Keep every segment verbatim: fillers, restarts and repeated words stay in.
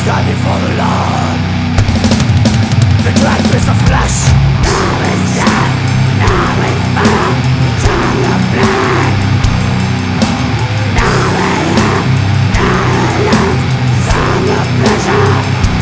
standing for the Lord. The dread piece of flesh. Now it's dead, now it's fire, child of blood. Now it is, now it is, son of pleasure.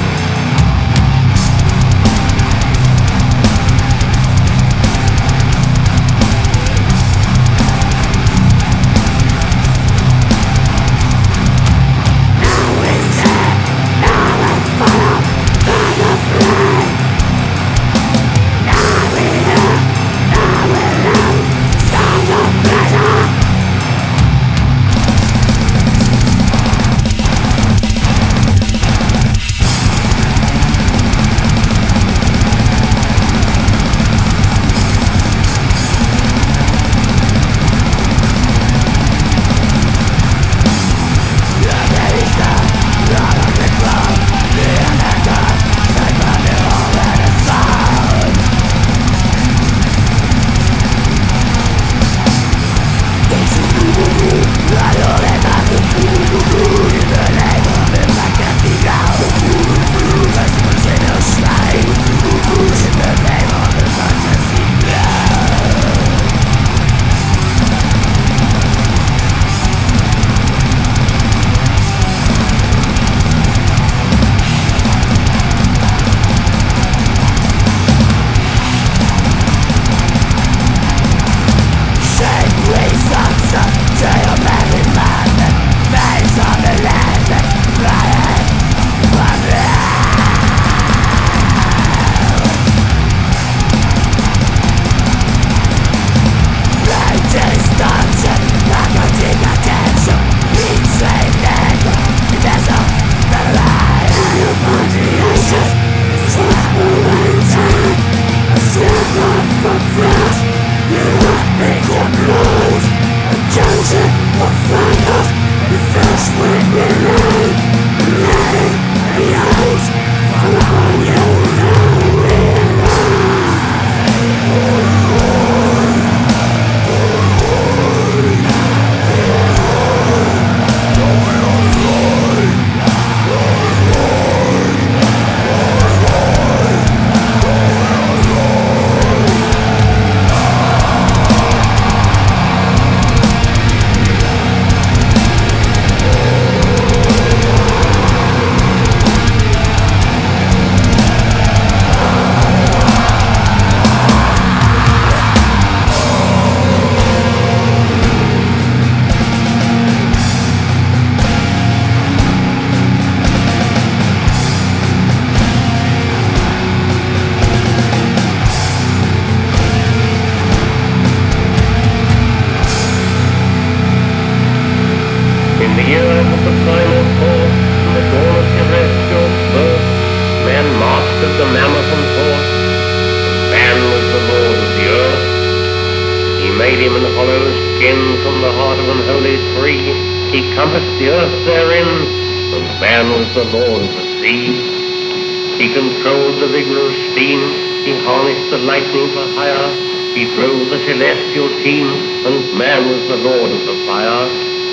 The Lord of the sea. He controlled the vigorous steam, he harnessed the lightning for hire, he drove the celestial team, and man was the Lord of the fire.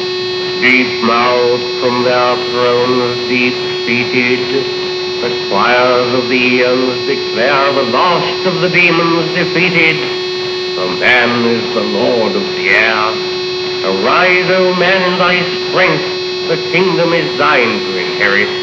Deep-mouthed from their thrones, deep-seated, the choirs of the eons declare the last of the demons defeated. For man is the Lord of the air. Arise, O man, in thy strength, the kingdom is thine to inherit.